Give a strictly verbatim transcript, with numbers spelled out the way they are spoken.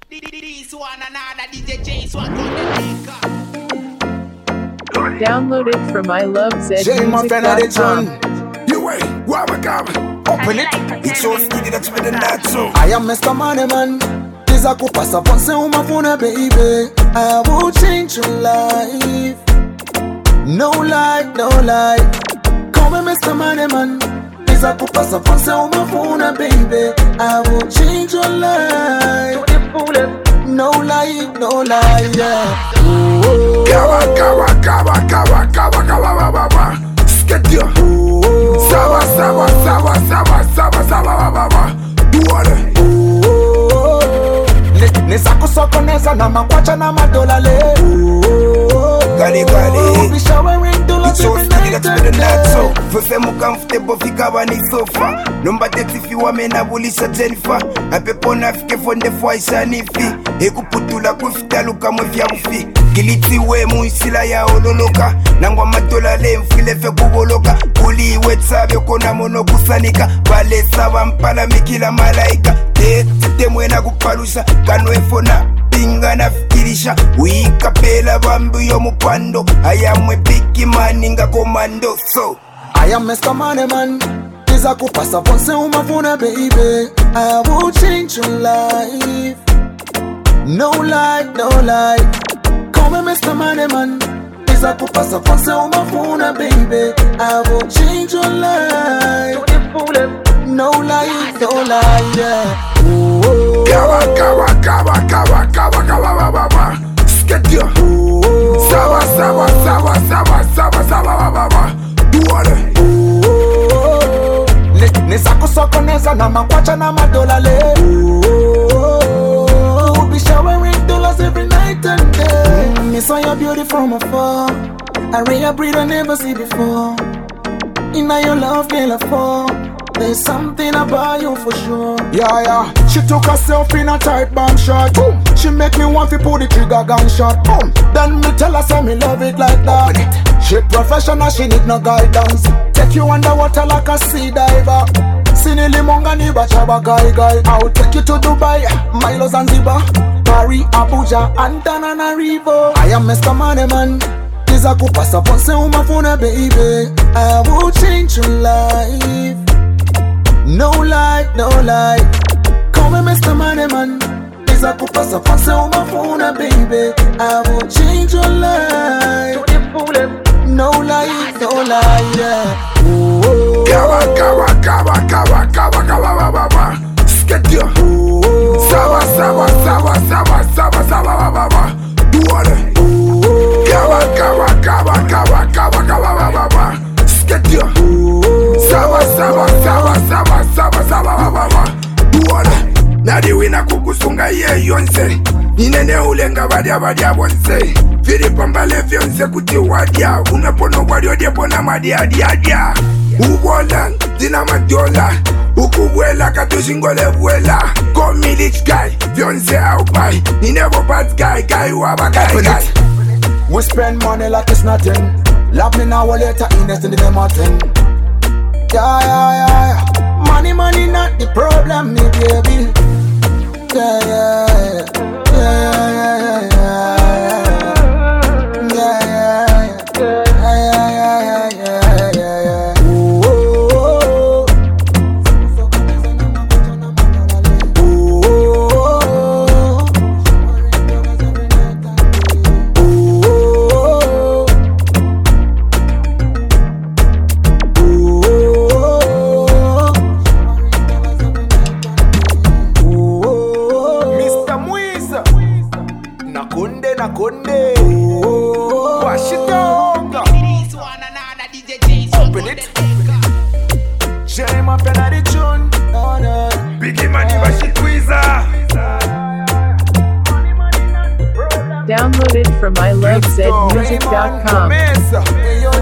This one another D J J Swag on the maker. Download it from I love zed music dot com. You wait, wabakaba. Open it, it's so skinny that's with the night so. I am Mister Money Man. This a coup pass up on say uma phone baby. I will change your life. No lie, no lie. Call me Mister Money Man. This a coup pass up on say uma phone baby. I will change your life. No lie, no lie, yeah. Kawa, kawa, kawa, kawa, kawa, kawa, kawa. Sketia. Sawa, sawa, sawa, sawa, sawa, sawa, sawa. Duale. Neza kusoko neza na makwacha na madolale. Gali gali. Be showering dollars every night and day. So, fuse mu comfortable fika bani sofa. Number thirty fi wa mena bulisha Jennifer. Apepo na fike fonde fwa isanifi. Eku putula kufita luka mwefya ufi. Kiliti we mu isila ya ololoka. Nangwa madolale mfile fe kuboloka. Kuli wetsa kona mono kusanika. Bale sawa mpala mikila malaika. Tete mwena kupalusha. Kano efona pinga na fikirisha. Wika pela bambu yo mupando. I am a big man inga commando. So I am Mister Money Man. This a coup pass up on say uma phone baby. I will change your life. No lie, no lie. Call me Mister Money Man. This a coup pass up on say uma phone baby. I will change your life. No lie, no lie, yeah. Kawa, kawa, kawa, kawa, kawa, kawa, kawa. Sketia. Sawa, sawa, sawa, sawa, sawa, sawa, sawa. Duale. Neza kusoko neza na makwacha na madolale. Be showering dollars every night and day. Me saw your beauty from afar. I rare breed I never see before. Inna your love, girl, I fall. There's something about you for sure. Yeah, yeah. She took herself in a tight bomb shot. Boom. She make me want to pull the trigger gunshot. Boom. Then me tell her say me love it like that. She professional, she need no guidance. Take you underwater like a sea diver. Sinili monga ni bachaba guy guy. I'll take you to Dubai, Milo Zanzibar, Paris, Abuja, and Tananarivo. I am Mister Money Man. This a coup pass up on say uma phone baby. I will change your life. No lie, no lie. Call me Mister Money Man. This a coup pass up on say uma phone baby. I will change your life. No lie, no lie, yeah. Kawa, kawa, kawa, kawa, kawa, kawa, kawa. Sketia. Sawa, sawa, sawa, sawa, sawa, sawa, sawa. Duale. Kawa, kawa, kawa, kawa, kawa, kawa, kawa. Sketia. Sawa, sawa, sawa, sawa, sawa, sawa, sawa. Duale. Nadi wina kukusunga ye yonse. Ninene ulenga badia badia bonse. Fili pambale fionse kuti wadia. Unapono wadio diapona madia dia dia. Uwola, dina madiola. Ukuwela katushingole vuela. Go me rich guy, fionse out by. Ni never bad guy, guy waba guy guy. We spend money like it's nothing. Love me now or later, innocent in the mountain. Yeah, yeah, yeah. Money, money not the problem, me baby. Yeah, yeah, yeah, yeah, yeah, yeah. Download it from I love zed music dot com.